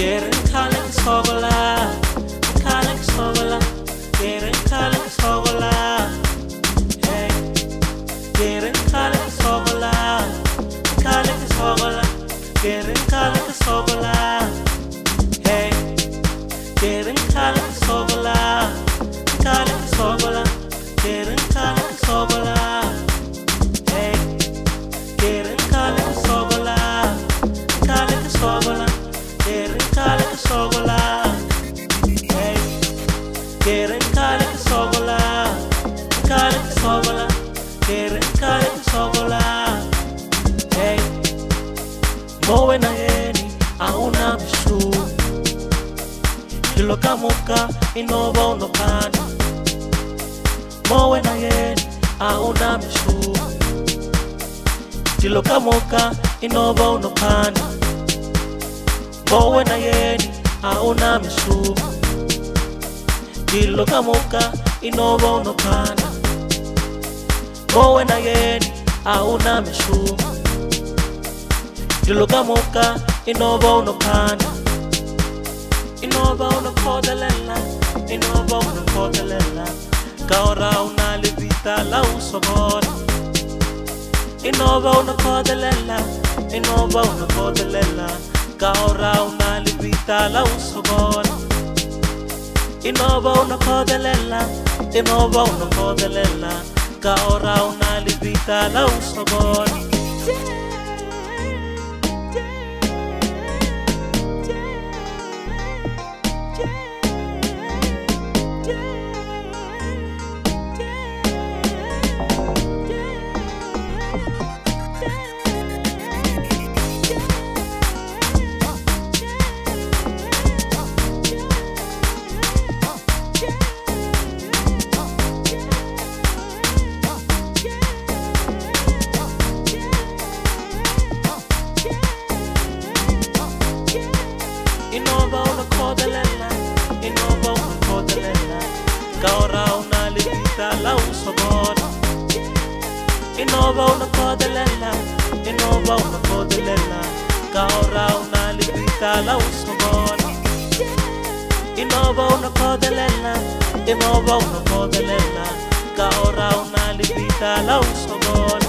Keren kalak sogola, kalak sogola, keren kalak sogola, hey. Keren kalak sogola, kalak sogola, keren kalak sogola, hey. Keren kalak sogola, kalak sogola, keren kalak sogola, hey. Keren kalak sogola, kalak sogola. Keren kalak sogola, hey. Keren kalak sogola, kalak sogola. Keren kalak sogola, hey. Mowe na yeni auna mishu, diloka muka inova unokana. Mowe na yeni auna mishu, diloka muka inova unokana. Mowe na yeni auna mishu, diloka muka inova unokana. Mowe na yeni auna mishu, diloka muka inova unokana. Inova unokodelela, inova unokodelela. Kaora una levita la usobora. Inova unokodelela, inova unokodelela. Kaora una levita la usobora. Inova unokodelela, inova unokodelela. Kaora una levita la usobora. Inova unokodelela, inova unokodelela. Kaora una levita la usobora. Inova unokodelela, inova unokodelela. Kaora una levita la usobora. Inova unokodelela, inova unokodelela. Kaora una levita la usobora.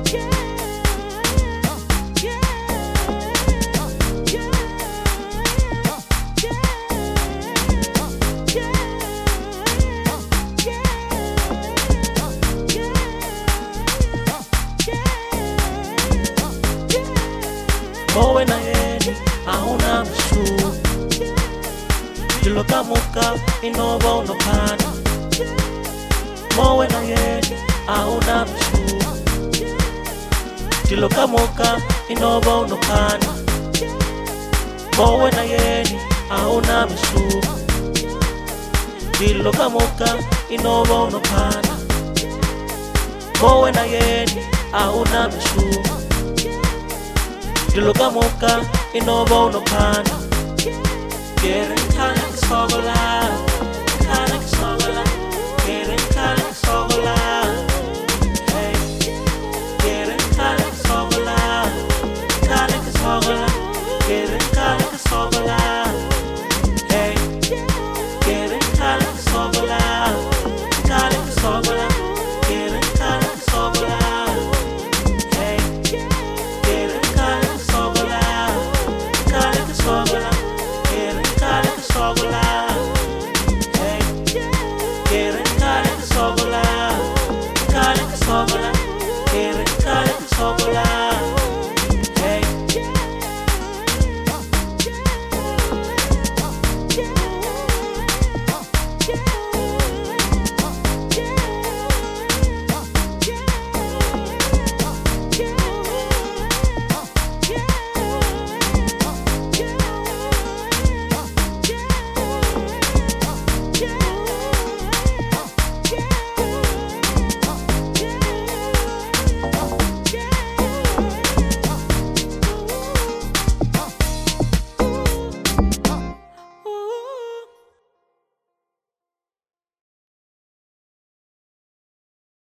Mowe na yeni auna mishu, diloka muka inova unokana. Mowe na yeni auna mishu, diloka muka inova unokana. Mowe na yeni auna mishu, diloka muka inova unokana. Mowe na yeni auna mishu, diloka muka inova unokana. Keren kalak sogola.